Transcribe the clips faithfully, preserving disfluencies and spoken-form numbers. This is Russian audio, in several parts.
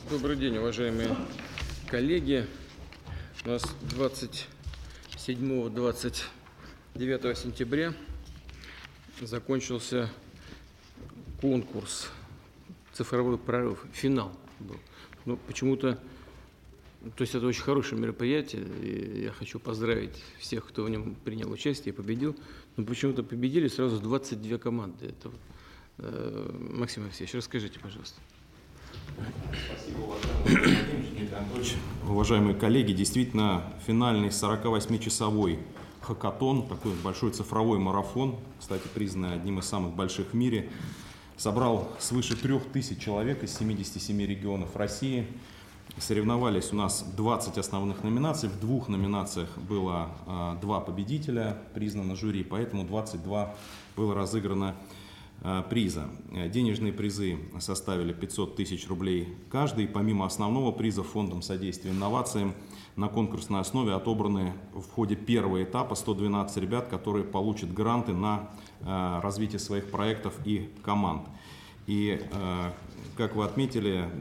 Добрый день, уважаемые коллеги. У нас двадцать седьмого — двадцать девятого сентября закончился конкурс «Цифровой прорыв», финал был. Но почему-то, то есть это очень хорошее мероприятие, и я хочу поздравить всех, кто в нем принял участие и победил, но почему-то победили сразу двадцать две команды. Это, э, Максим Алексеевич, расскажите, пожалуйста. Спасибо, уважаемый Владимир Дмитрий Анатольевич. Уважаемые коллеги, действительно, финальный сорокавосьмичасовой хакатон, такой большой цифровой марафон, кстати, признанный одним из самых больших в мире, собрал свыше трех тысяч человек из семидесяти семи регионов России. Соревновались у нас двадцать основных номинаций, в двух номинациях было а, два победителя, признано жюри, поэтому двадцать два было разыграно приза. Денежные призы составили пятьсот тысяч рублей каждый. Помимо основного приза Фондом содействия инновациям на конкурсной основе отобраны в ходе первого этапа сто двенадцать ребят, которые получат гранты на развитие своих проектов и команд. И, как вы отметили,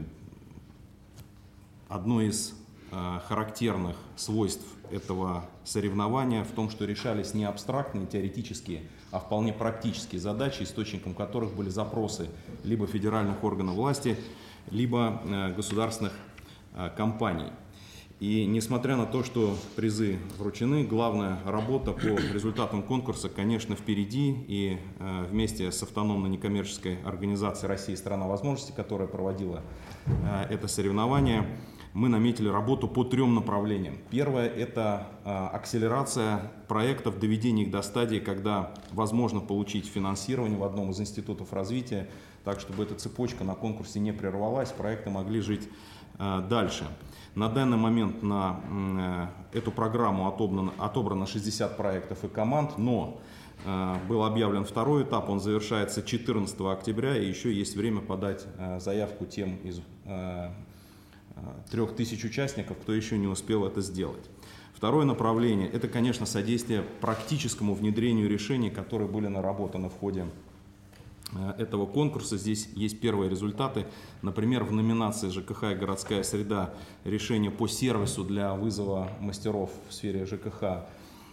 одно из характерных свойств этого соревнования в том, что решались не абстрактные, теоретические, а вполне практические задачи, источником которых были запросы либо федеральных органов власти, либо э, государственных э, компаний. И несмотря на то, что призы вручены, главная работа по результатам конкурса, конечно, впереди. И э, вместе с автономной некоммерческой организацией «Россия – страна возможностей», которая проводила э, это соревнование, мы наметили работу по трем направлениям. Первое – это а, акселерация проектов, доведение их до стадии, когда возможно получить финансирование в одном из институтов развития, так, чтобы эта цепочка на конкурсе не прервалась, проекты могли жить а, дальше. На данный момент на а, эту программу отобрано, отобрано шестьдесят проектов и команд, но а, был объявлен второй этап, он завершается четырнадцатого октября, и еще есть время подать а, заявку тем из а, трех тысяч участников, кто еще не успел это сделать. Второе направление – это, конечно, содействие практическому внедрению решений, которые были наработаны в ходе этого конкурса. Здесь есть первые результаты. Например, в номинации ЖКХ и городская среда решение по сервису для вызова мастеров в сфере ЖКХ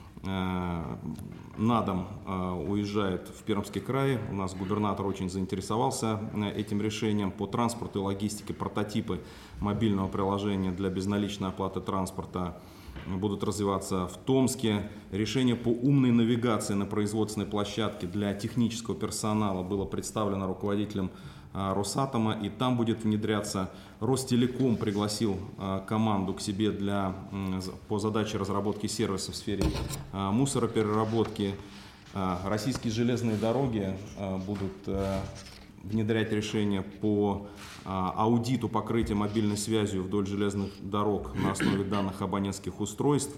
на дом уезжает в Пермский край. У нас губернатор очень заинтересовался этим решением. По транспорту и логистике прототипы мобильного приложения для безналичной оплаты транспорта будут развиваться в Томске. Решение по умной навигации на производственной площадке для технического персонала было представлено руководителем Росатома, и там будет внедряться. Ростелеком пригласил команду к себе для, по задаче разработки сервиса в сфере мусоропереработки. Российские железные дороги будут внедрять решения по аудиту покрытия мобильной связью вдоль железных дорог на основе данных абонентских устройств.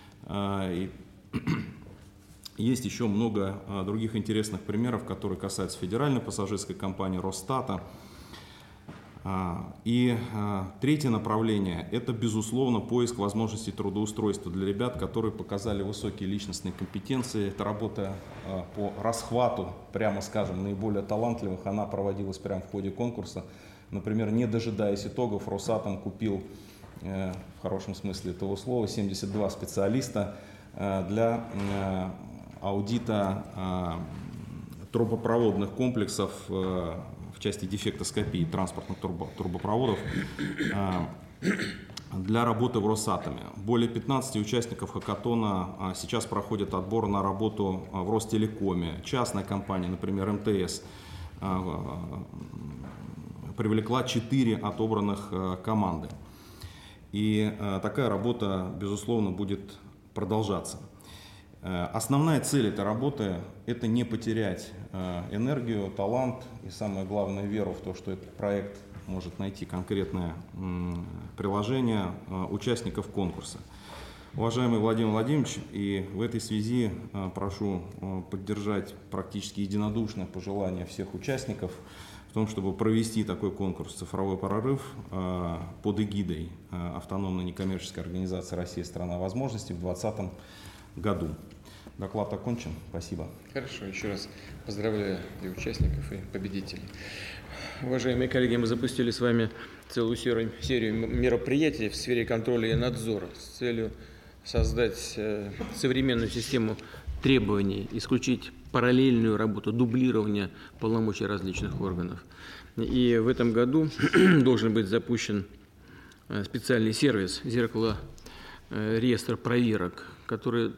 Есть еще много а, других интересных примеров, которые касаются федеральной пассажирской компании Росстата. А, и а, третье направление – это, безусловно, поиск возможностей трудоустройства для ребят, которые показали высокие личностные компетенции. Это работа а, по расхвату, прямо скажем, наиболее талантливых. Она проводилась прямо в ходе конкурса. Например, не дожидаясь итогов, Росатом купил, э, в хорошем смысле этого слова, семьдесят два специалиста э, для э, аудита э, трубопроводных комплексов э, в части дефектоскопии транспортных трубо, трубопроводов э, для работы в Росатоме. Более пятнадцати участников хакатона э, сейчас проходят отбор на работу в Ростелекоме. Частная компания, например, эм тэ эс, э, привлекла четыре отобранных э, команды. И э, такая работа, безусловно, будет продолжаться. Основная цель этой работы – это не потерять энергию, талант и, самое главное, веру в то, что этот проект может найти конкретное приложение участников конкурса. Уважаемый Владимир Владимирович, и в этой связи прошу поддержать практически единодушное пожелание всех участников в том, чтобы провести такой конкурс «Цифровой прорыв» под эгидой автономной некоммерческой организации «Россия – страна возможностей» в двадцатом году. Доклад окончен. Спасибо. Хорошо. Еще раз поздравляю и участников, и победителей. Уважаемые коллеги, мы запустили с вами целую серию, серию мероприятий в сфере контроля и надзора с целью создать современную систему требований, исключить параллельную работу, дублирование полномочий различных органов. И в этом году должен быть запущен специальный сервис «Зеркало реестр проверок», который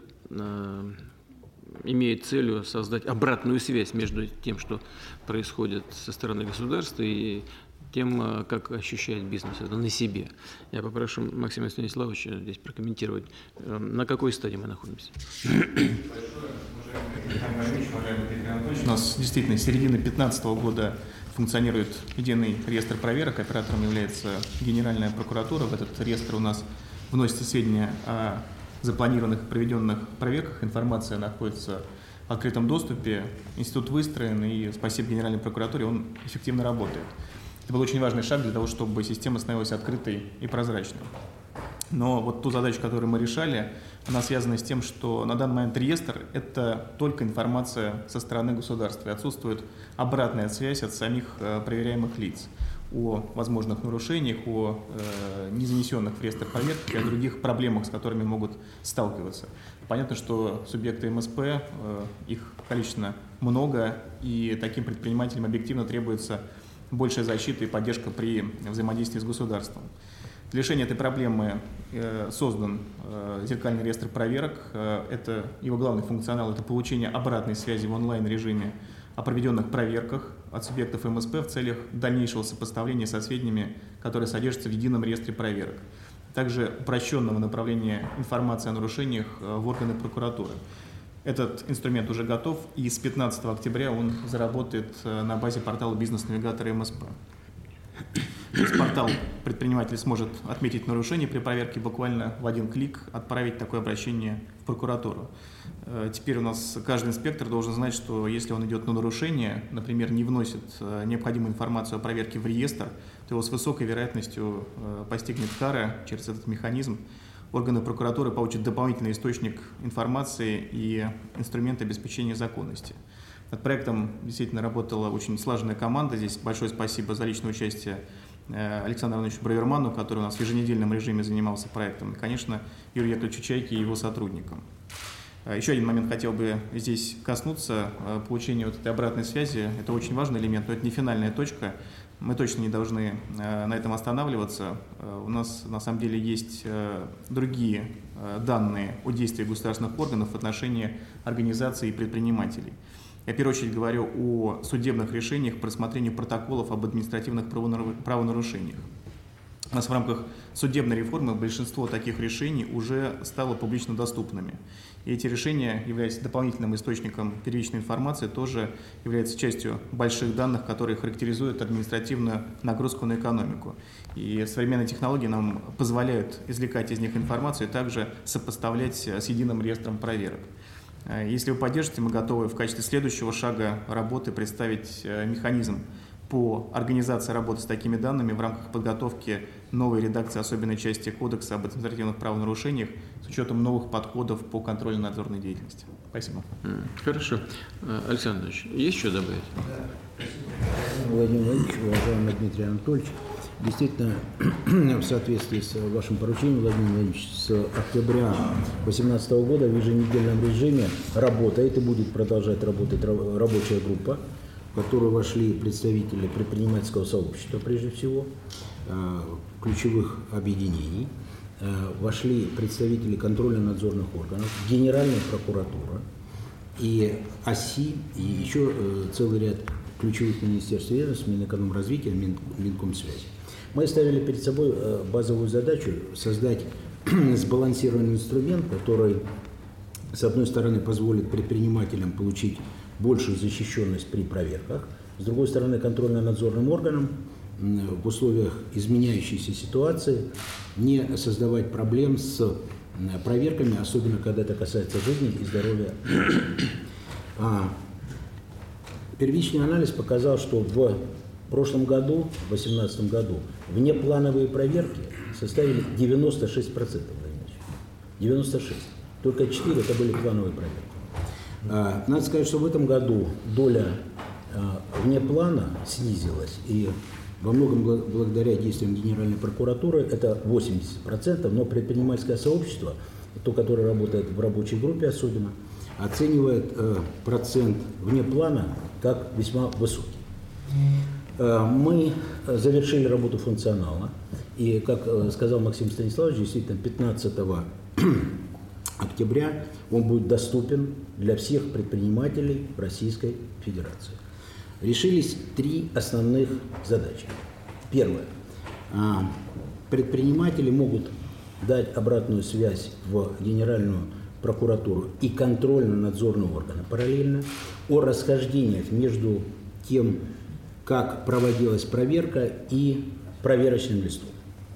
имеет целью создать обратную связь между тем, что происходит со стороны государства, и тем, как ощущает бизнес это на себе. Я попрошу Максима Станиславовича здесь прокомментировать, на какой стадии мы находимся. У нас действительно с середины две тысячи пятнадцатого года функционирует единый реестр проверок. Оператором является Генеральная прокуратура. В этот реестр у нас вносятся сведения о запланированных проведенных проверках. Информация находится в открытом доступе. Институт выстроен, и спасибо Генеральной прокуратуре, он эффективно работает. Это был очень важный шаг для того, чтобы система становилась открытой и прозрачной. Но вот ту задачу, которую мы решали, она связана с тем, что на данный момент реестр – это только информация со стороны государства. И отсутствует обратная связь от самих проверяемых лиц о возможных нарушениях, о э, не занесенных в реестр проверках и о других проблемах, с которыми могут сталкиваться. Понятно, что субъекты эм эс пэ, э, их количественно много, и таким предпринимателям объективно требуется большая защита и поддержка при взаимодействии с государством. Для решения этой проблемы э, создан э, зеркальный реестр проверок. Э, это его главный функционал – это получение обратной связи в онлайн-режиме о проведенных проверках от субъектов эм эс пэ в целях дальнейшего сопоставления со сведениями, которые содержатся в едином реестре проверок. Также упрощенного направления информации о нарушениях в органы прокуратуры. Этот инструмент уже готов, и с пятнадцатого октября он заработает на базе портала бизнес-навигатора эм эс пэ. Через портал предприниматель сможет отметить нарушение при проверке, буквально в один клик отправить такое обращение в прокуратуру. Теперь у нас каждый инспектор должен знать, что если он идет на нарушение, например, не вносит необходимую информацию о проверке в реестр, то его с высокой вероятностью постигнет кара. Через этот механизм органы прокуратуры получат дополнительный источник информации и инструменты обеспечения законности. Над проектом действительно работала очень слаженная команда. Здесь большое спасибо за личное участие Александру Ивановичу Браверману, который у нас в еженедельном режиме занимался проектом, и, конечно, Юрию Яковлевичу Чайке и его сотрудникам. Еще один момент хотел бы здесь коснуться. Получение вот этой обратной связи – это очень важный элемент, но это не финальная точка. Мы точно не должны на этом останавливаться. У нас на самом деле есть другие данные о действии государственных органов в отношении организаций и предпринимателей. Я в первую очередь говорю о судебных решениях по рассмотрению протоколов об административных правонарушениях. У нас в рамках судебной реформы большинство таких решений уже стало публично доступными. И эти решения, являясь дополнительным источником первичной информации, тоже являются частью больших данных, которые характеризуют административную нагрузку на экономику. И современные технологии нам позволяют извлекать из них информацию и также сопоставлять с единым реестром проверок. Если вы поддержите, мы готовы в качестве следующего шага работы представить механизм по организации работы с такими данными в рамках подготовки новой редакции особенной части Кодекса об административных правонарушениях с учетом новых подходов по контрольно-надзорной деятельности. Спасибо. Хорошо. Александр Ильич, есть что добавить? Да. Владимир Владимирович, уважаемый Дмитрий Анатольевич, действительно, в соответствии с вашим поручением, Владимир Владимирович, с октября две тысячи восемнадцатого года в еженедельном режиме работает и будет продолжать работать рабочая группа, в которую вошли представители предпринимательского сообщества, прежде всего, ключевых объединений, вошли представители контрольно-надзорных органов, Генеральная прокуратура и ОСИ, и еще целый ряд ключевых министерств и ведомств, Минэкономразвития, Мин, Минкомсвязи. Мы ставили перед собой базовую задачу создать сбалансированный инструмент, который, с одной стороны, позволит предпринимателям получить большую защищенность при проверках, с другой стороны, контрольно-надзорным органам в условиях изменяющейся ситуации не создавать проблем с проверками, особенно когда это касается жизни и здоровья. А первичный анализ показал, что в прошлом году, в две тысячи восемнадцатом году, внеплановые проверки составили девяносто шесть процентов. девяносто шесть процентов. Только четыре это были плановые проверки. Надо сказать, что в этом году доля вне плана снизилась, и во многом благодаря действиям Генеральной прокуратуры это восемьдесят процентов, но предпринимательское сообщество, то, которое работает в рабочей группе особенно, оценивает э, процент вне плана как весьма высокий. Э, мы завершили работу функционала, и, как э, сказал Максим Станиславович, действительно пятнадцатого октября он будет доступен для всех предпринимателей Российской Федерации. Решились три основных задачи. Первое. Предприниматели могут дать обратную связь в Генеральную прокуратуру и контрольно-надзорные органы параллельно о расхождениях между тем, как проводилась проверка, и проверочным листом.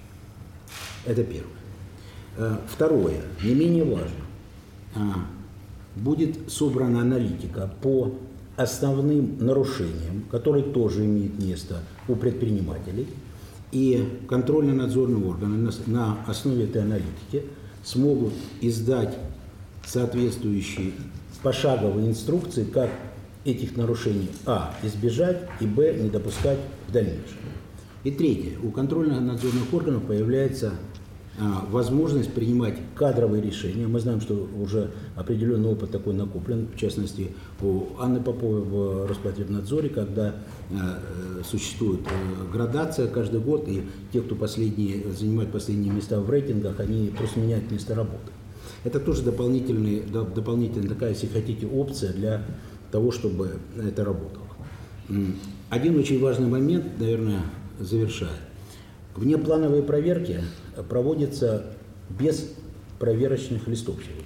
Это первое. Второе, не менее важно, будет собрана аналитика по основным нарушениям, которые тоже имеют место у предпринимателей, и контрольно-надзорные органы на, на основе этой аналитики смогут издать соответствующие пошаговые инструкции, как этих нарушений а. избежать и б. не допускать в дальнейшем. И третье. У контрольно-надзорных органов появляется возможность принимать кадровые решения. Мы знаем, что уже определенный опыт такой накоплен, в частности, у Анны Поповой в Роспотребнадзоре, когда э, существует э, градация каждый год, и те, кто последние, занимает последние места в рейтингах, они просто меняют место работы. Это тоже дополнительный, дополнительная такая, если хотите, опция для того, чтобы это работало. Один очень важный момент, наверное, завершая. Внеплановые проверки проводятся без проверочных листов сегодня.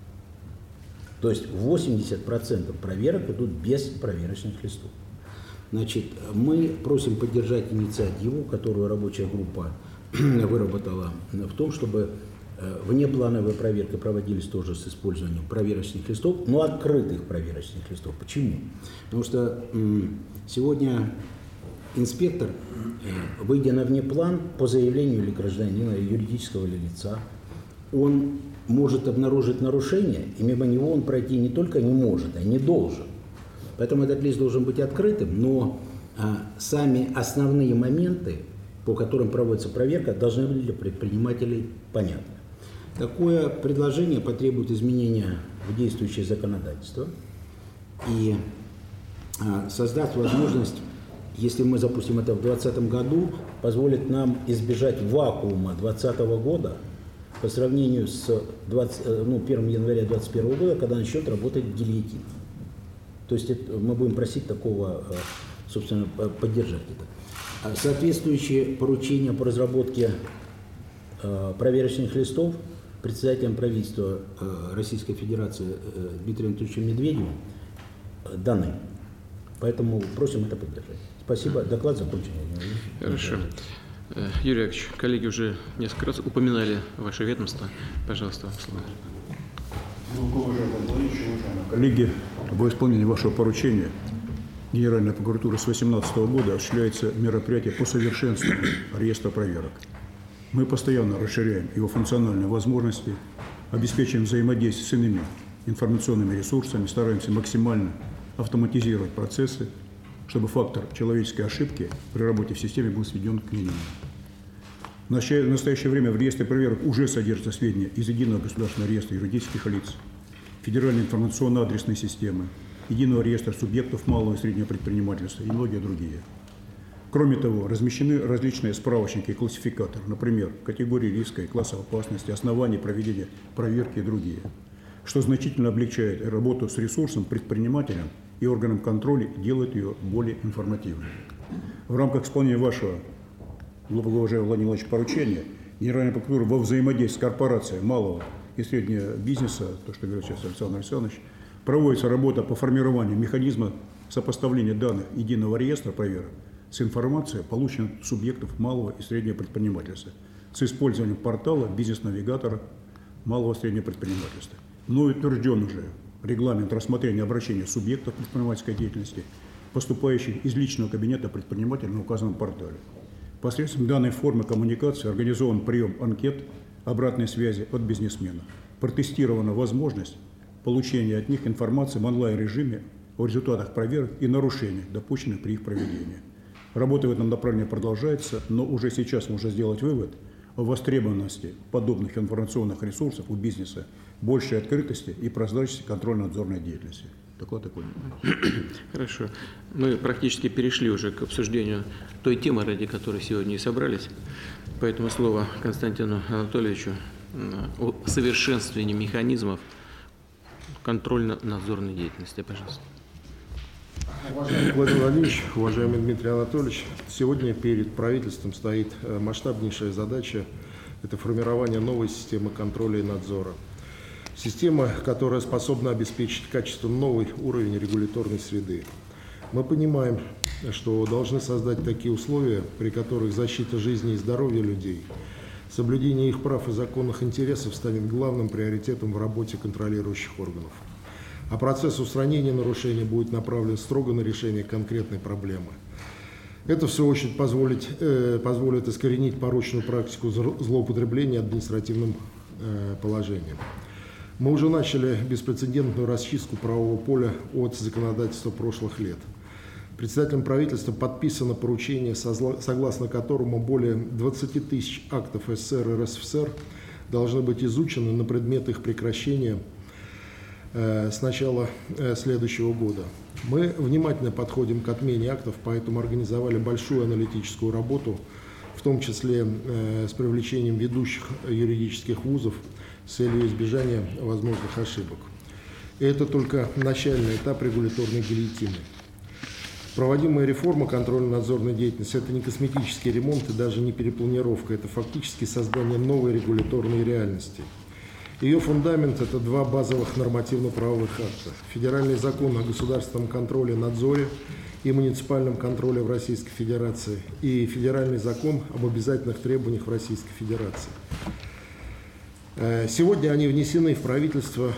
То есть восемьдесят процентов проверок идут без проверочных листов. Значит, мы просим поддержать инициативу, которую рабочая группа выработала, в том, чтобы внеплановые проверки проводились тоже с использованием проверочных листов, но открытых проверочных листов. Почему? Потому что сегодня инспектор, выйдя на внеплан по заявлению или гражданина, или юридического или лица, он может обнаружить нарушение, и мимо него он пройти не только не может, а не должен. Поэтому этот лист должен быть открытым, но а, сами основные моменты, по которым проводится проверка, должны быть для предпринимателей понятны. Такое предложение потребует изменения в действующее законодательство и а, создаст возможность, если мы запустим это в двадцатом году, позволит нам избежать вакуума двадцатого года по сравнению с двадцать, ну, первым января двадцать первого года, когда начнет работать гильотин. То есть это, мы будем просить такого, собственно, поддержать это. Соответствующие поручения по разработке проверочных листов председателем правительства Российской Федерации Дмитрием Анатольевичем Медведевым даны. Поэтому просим это поддержать. Спасибо. Доклад закончен. Хорошо. Юрий Яковлевич, коллеги уже несколько раз упоминали ваше ведомство. Пожалуйста, вам слово. Коллеги, во исполнении вашего поручения Генеральная прокуратура с две тысячи восемнадцатого года осуществляется мероприятие по совершенствованию реестра проверок. Мы постоянно расширяем его функциональные возможности, обеспечиваем взаимодействие с иными информационными ресурсами, стараемся максимально автоматизировать процессы, чтобы фактор человеческой ошибки при работе в системе был сведен к минимуму. В настоящее время в реестре проверок уже содержатся сведения из Единого государственного реестра юридических лиц, Федеральной информационно-адресной системы, Единого реестра субъектов малого и среднего предпринимательства и многие другие. Кроме того, размещены различные справочники и классификаторы, например, категории риска и класса опасности, основания проведения проверки и другие, что значительно облегчает работу с ресурсом предпринимателям и органам контроля и делает ее более информативной. В рамках исполнения вашего, глубокоуважаемого Владимира Владимировича, поручения Генеральная прокуратура во взаимодействии с корпорацией малого и среднего бизнеса, то, что говорил сейчас Александр Александрович, проводится работа по формированию механизма сопоставления данных единого реестра проверок с информацией, полученной от субъектов малого и среднего предпринимательства, с использованием портала бизнес-навигатора малого и среднего предпринимательства. Но утвержден уже регламент рассмотрения обращений субъектов предпринимательской деятельности, поступающих из личного кабинета предпринимателя на указанном портале. Посредством данной формы коммуникации организован прием анкет обратной связи от бизнесмена. Протестирована возможность получения от них информации в онлайн-режиме о результатах проверок и нарушениях, допущенных при их проведении. Работа в этом направлении продолжается, но уже сейчас можно сделать вывод о востребованности подобных информационных ресурсов у бизнеса, большей открытости и прозрачности контрольно-надзорной деятельности. Доклад такой. Хорошо. Мы практически перешли уже к обсуждению той темы, ради которой сегодня и собрались. Поэтому слово Константину Анатольевичу о совершенствовании механизмов контрольно-надзорной деятельности. Пожалуйста. Уважаемый Владимир Владимирович, уважаемый Дмитрий Анатольевич, сегодня перед правительством стоит масштабнейшая задача – это формирование новой системы контроля и надзора. Система, которая способна обеспечить качество новый уровень регуляторной среды. Мы понимаем, что должны создать такие условия, при которых защита жизни и здоровья людей, соблюдение их прав и законных интересов станет главным приоритетом в работе контролирующих органов. А процесс устранения нарушений будет направлен строго на решение конкретной проблемы. Это, в свою очередь, позволит, э, позволит искоренить порочную практику злоупотребления административным э, положением. Мы уже начали беспрецедентную расчистку правового поля от законодательства прошлых лет. Председателем правительства подписано поручение, согласно которому более двадцати тысяч актов СССР и РСФСР должны быть изучены на предмет их прекращения э, с начала э, следующего года. Мы внимательно подходим к отмене актов, поэтому организовали большую аналитическую работу, в том числе э, с привлечением ведущих юридических вузов, с целью избежания возможных ошибок. И это только начальный этап регуляторной гильотины. Проводимая реформа контрольно-надзорной деятельности – это не косметический ремонт и даже не перепланировка, это фактически создание новой регуляторной реальности. Ее фундамент – это два базовых нормативно-правовых акта. Федеральный закон о государственном контроле, надзоре и муниципальном контроле в Российской Федерации и Федеральный закон об обязательных требованиях в Российской Федерации. Сегодня они внесены в правительство,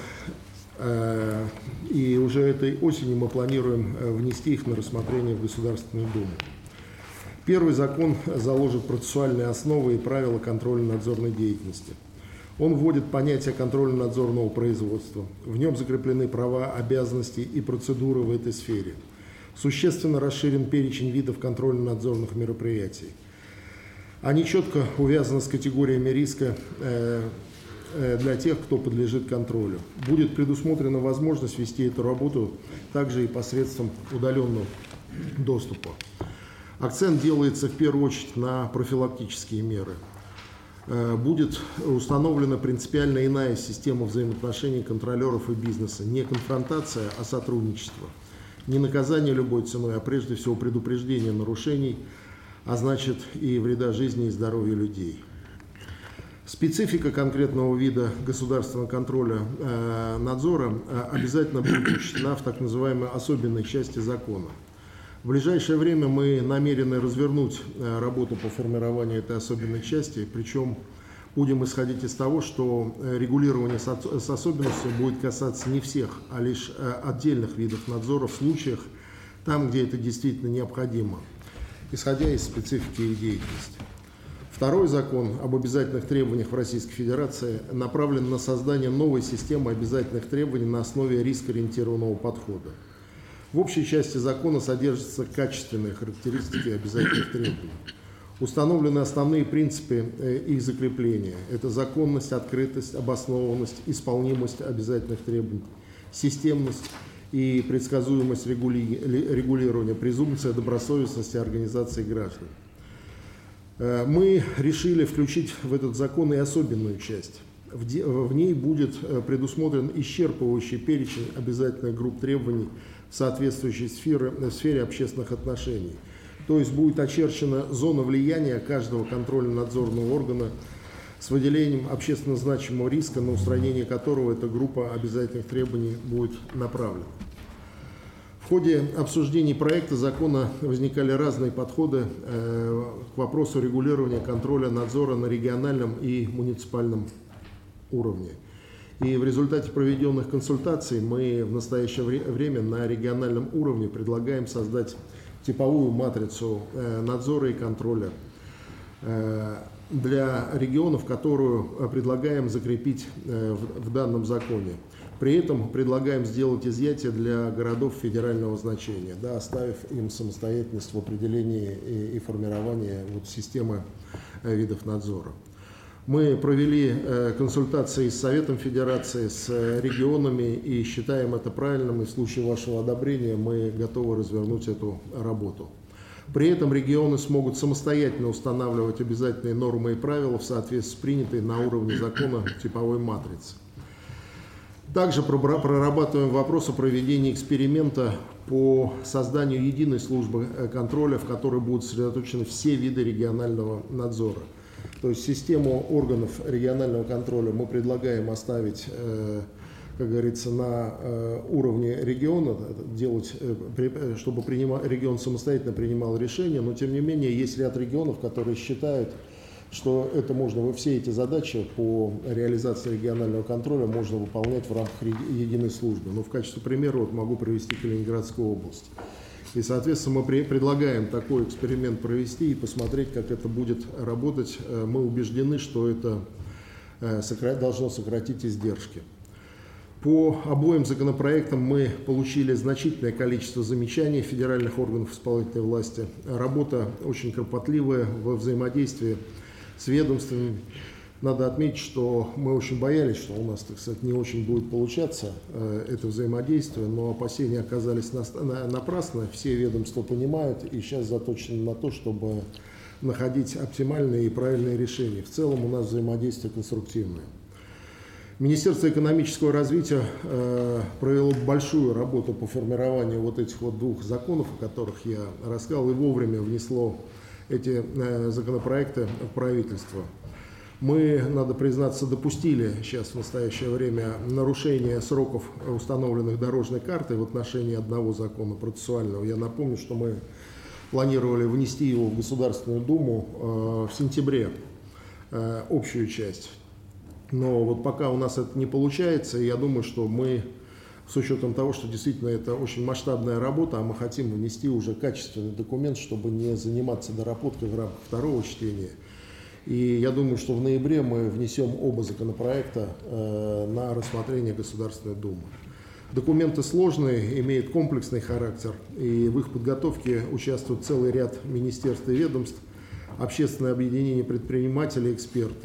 и уже этой осенью мы планируем внести их на рассмотрение в Государственную Думу. Первый закон заложит процессуальные основы и правила контрольно-надзорной деятельности. Он вводит понятие контрольно-надзорного производства. В нем закреплены права, обязанности и процедуры в этой сфере. Существенно расширен перечень видов контрольно-надзорных мероприятий. Они четко увязаны с категориями риска для тех, кто подлежит контролю. Будет предусмотрена возможность вести эту работу также и посредством удаленного доступа. Акцент делается в первую очередь на профилактические меры. Будет установлена принципиально иная система взаимоотношений контролеров и бизнеса. Не конфронтация, а сотрудничество. Не наказание любой ценой, а прежде всего предупреждение нарушений, а значит и вреда жизни и здоровья людей. Специфика конкретного вида государственного контроля э, надзора э, обязательно будет учтена в так называемой особенной части закона. В ближайшее время мы намерены развернуть э, работу по формированию этой особенной части, причем будем исходить из того, что регулирование с, с особенностью будет касаться не всех, а лишь э, отдельных видов надзора в случаях, там, где это действительно необходимо, исходя из специфики их деятельности. Второй закон об обязательных требованиях в Российской Федерации направлен на создание новой системы обязательных требований на основе рискоориентированного подхода. В общей части закона содержатся качественные характеристики обязательных требований. Установлены основные принципы их закрепления. Это законность, открытость, обоснованность, исполнимость обязательных требований, системность и предсказуемость регулирования, презумпция добросовестности организации граждан. Мы решили включить в этот закон и особенную часть. В ней будет предусмотрен исчерпывающий перечень обязательных групп требований в соответствующей сфере, в сфере общественных отношений. То есть будет очерчена зона влияния каждого контрольно-надзорного органа с выделением общественно значимого риска, на устранение которого эта группа обязательных требований будет направлена. В ходе обсуждений проекта закона возникали разные подходы э, к вопросу регулирования контроля надзора на региональном и муниципальном уровне. И в результате проведенных консультаций мы в настоящее время на региональном уровне предлагаем создать типовую матрицу э, надзора и контроля э, для регионов, которую предлагаем закрепить э, в, в данном законе. При этом предлагаем сделать изъятие для городов федерального значения, да, оставив им самостоятельность в определении и, и формировании вот, системы э, видов надзора. Мы провели э, консультации с Советом Федерации, с э, регионами и считаем это правильным, и в случае вашего одобрения мы готовы развернуть эту работу. При этом регионы смогут самостоятельно устанавливать обязательные нормы и правила в соответствии с принятой на уровне закона типовой матрицы. Также прорабатываем вопрос о проведении эксперимента по созданию единой службы контроля, в которой будут сосредоточены все виды регионального надзора. То есть систему органов регионального контроля мы предлагаем оставить, как говорится, на уровне региона, делать, чтобы регион самостоятельно принимал решения, но тем не менее есть ряд регионов, которые считают, что это можно, все эти задачи по реализации регионального контроля можно выполнять в рамках единой службы. Но в качестве примера вот могу привести Калининградскую область. И, соответственно, мы предлагаем такой эксперимент провести и посмотреть, как это будет работать. Мы убеждены, что это должно сократить издержки. По обоим законопроектам мы получили значительное количество замечаний федеральных органов исполнительной власти. Работа очень кропотливая во взаимодействии с ведомствами. Надо отметить, что мы очень боялись, что у нас, так сказать, не очень будет получаться э, это взаимодействие, но опасения оказались на, на, напрасны. Все ведомства понимают и сейчас заточены на то, чтобы находить оптимальные и правильные решения. В целом у нас взаимодействие конструктивное. Министерство экономического развития э, провело большую работу по формированию вот этих вот двух законов, о которых я рассказал, и вовремя внесло эти э, законопроекты в правительство. Мы, надо признаться, допустили сейчас в настоящее время нарушение сроков, установленных дорожной картой в отношении одного закона процессуального. Я напомню, что мы планировали внести его в Государственную Думу э, в сентябре, э, общую часть. Но вот пока у нас это не получается, я думаю, что мы, с учетом того, что действительно это очень масштабная работа, а мы хотим внести уже качественный документ, чтобы не заниматься доработкой в рамках второго чтения. И я думаю, что в ноябре мы внесем оба законопроекта э, на рассмотрение Государственной Думы. Документы сложные, имеют комплексный характер, и в их подготовке участвует целый ряд министерств и ведомств, общественное объединение предпринимателей, эксперты.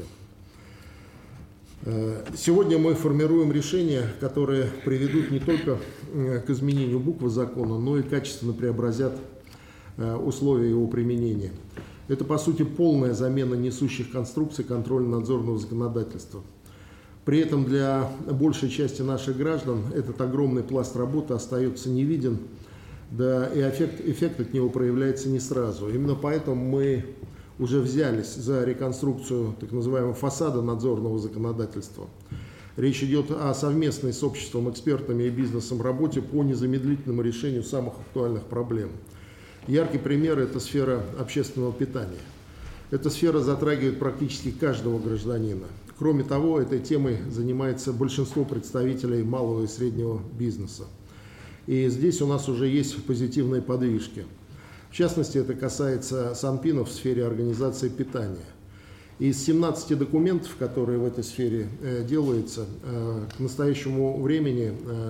Сегодня мы формируем решения, которые приведут не только к изменению буквы закона, но и качественно преобразят условия его применения. Это, по сути, полная замена несущих конструкций контрольно-надзорного законодательства. При этом для большей части наших граждан этот огромный пласт работы остается невиден, да и эффект, эффект от него проявляется не сразу. Именно поэтому мы уже взялись за реконструкцию так называемого фасада надзорного законодательства. Речь идет о совместной с обществом, экспертами и бизнесом работе по незамедлительному решению самых актуальных проблем. Яркий пример – это сфера общественного питания. Эта сфера затрагивает практически каждого гражданина. Кроме того, этой темой занимается большинство представителей малого и среднего бизнеса. И здесь у нас уже есть позитивные подвижки. В частности, это касается санпинов в сфере организации питания. Из семнадцати документов, которые в этой сфере э, делаются, э, к настоящему времени э,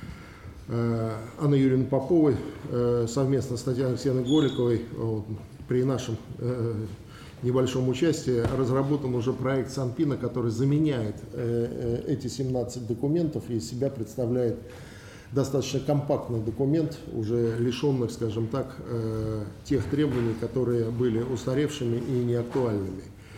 э, Анной Юрьевной Поповой э, совместно с Татьяной Алексеевной Голиковой э, при нашем э, небольшом участии разработан уже проект санпина, который заменяет э, э, эти семнадцать документов и из себя представляет достаточно компактный документ, уже лишенных, скажем так, э, тех требований, которые были устаревшими и неактуальными.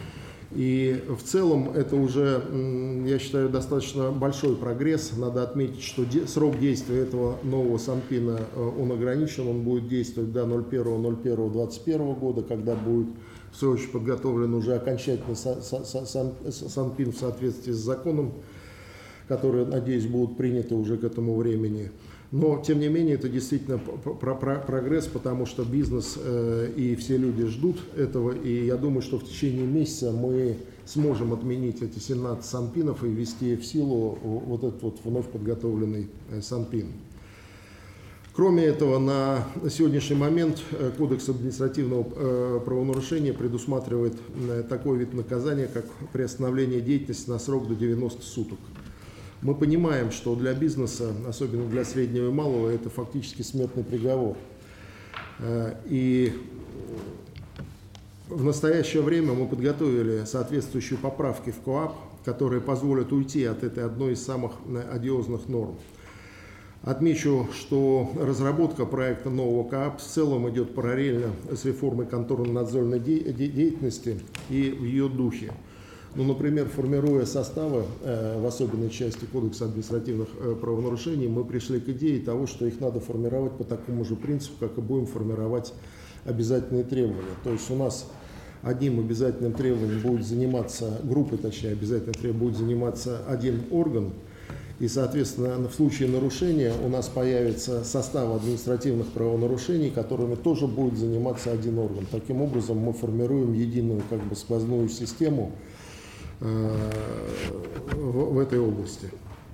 И в целом это уже, я считаю, достаточно большой прогресс. Надо отметить, что де- срок действия этого нового санпина, э, он ограничен, он будет действовать до ноль первого ноль первого двадцать первого года, когда будет в свою очередь подготовлен уже окончательный са- са- са- санпин в соответствии с законом, которые, надеюсь, будут приняты уже к этому времени. Но, тем не менее, это действительно прогресс, потому что бизнес э, и все люди ждут этого. И я думаю, что в течение месяца мы сможем отменить эти семнадцать санпинов и ввести в силу вот этот вот вновь подготовленный э, санпин. Кроме этого, на сегодняшний момент Кодекс административного э, правонарушения предусматривает э, такой вид наказания, как приостановление деятельности на срок до девяноста суток. Мы понимаем, что для бизнеса, особенно для среднего и малого, это фактически смертный приговор. И в настоящее время мы подготовили соответствующие поправки в КоАП, которые позволят уйти от этой одной из самых одиозных норм. Отмечу, что разработка проекта нового КоАП в целом идет параллельно с реформой контрольно-надзорной деятельности и в ее духе. Ну, например, формируя составы, э, в особенной части Кодекса административных э, правонарушений, мы пришли к идее того, что их надо формировать по такому же принципу, как и будем формировать обязательные требования. То есть у нас одним обязательным требованием будет заниматься, группой, точнее, обязательным требованием будет заниматься один орган, и, соответственно, в случае нарушения у нас появится состав административных правонарушений, которыми тоже будет заниматься один орган. Таким образом, мы формируем единую, как бы, сквозную систему э, в, в этой области.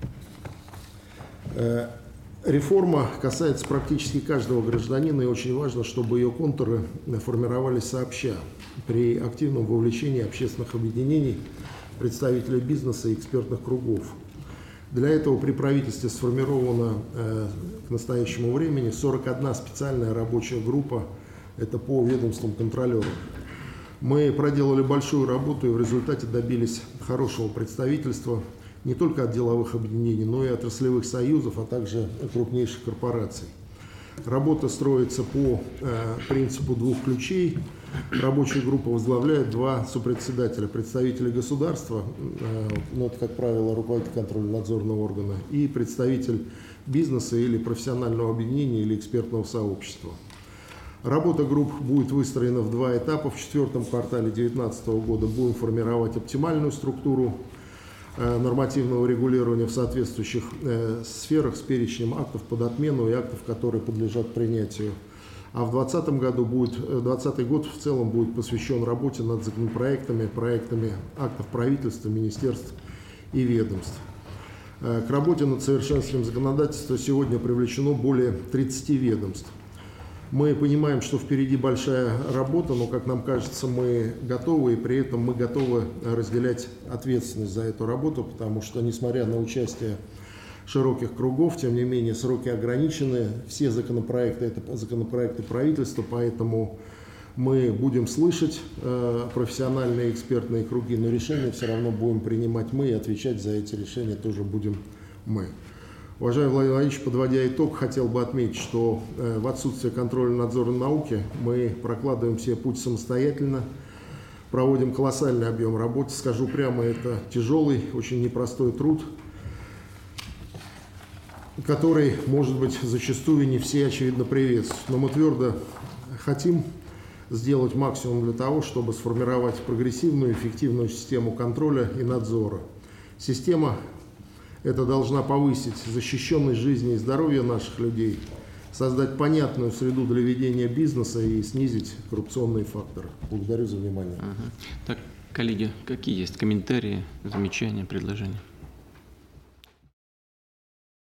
Э, реформа касается практически каждого гражданина, и очень важно, чтобы ее контуры формировались сообща при активном вовлечении общественных объединений, представителей бизнеса и экспертных кругов. Для этого при правительстве сформирована э, к настоящему времени сорок одна специальная рабочая группа, это по ведомствам контролеров. Мы проделали большую работу и в результате добились хорошего представительства не только от деловых объединений, но и отраслевых союзов, а также крупнейших корпораций. Работа строится по э, принципу двух ключей. Рабочую группу возглавляют два сопредседателя, представители государства, э, ну, это, как правило, руководитель контрольно-надзорного органа, и представитель бизнеса или профессионального объединения или экспертного сообщества. Работа групп будет выстроена в два этапа. В четвертом квартале две тысячи девятнадцатого года будем формировать оптимальную структуру нормативного регулирования в соответствующих э, сферах с перечнем актов под отмену и актов, которые подлежат принятию. А в двадцатом году будет, двадцатый год в целом будет посвящен работе над законопроектами, проектами актов правительства, министерств и ведомств. Э, к работе над совершенствованием законодательства сегодня привлечено более тридцати ведомств. Мы понимаем, что впереди большая работа, но, как нам кажется, мы готовы, и при этом мы готовы разделять ответственность за эту работу, потому что, несмотря на участие широких кругов, тем не менее, сроки ограничены, все законопроекты – это законопроекты правительства, поэтому мы будем слышать э, профессиональные экспертные круги, но решения все равно будем принимать мы, и отвечать за эти решения тоже будем мы. Уважаемый Владимир Владимирович, подводя итог, хотел бы отметить, что э, в отсутствие контрольно-надзорной науки мы прокладываем себе путь самостоятельно, проводим колоссальный объем работы. Скажу прямо, это тяжелый, очень непростой труд, который, может быть, зачастую не все, очевидно, приветствуют. Но мы твердо хотим сделать максимум для того, чтобы сформировать прогрессивную, эффективную систему контроля и надзора. Система это должна повысить защищенность жизни и здоровья наших людей, создать понятную среду для ведения бизнеса и снизить коррупционные факторы. Благодарю за внимание. Ага. Так, коллеги, какие есть комментарии, замечания, предложения?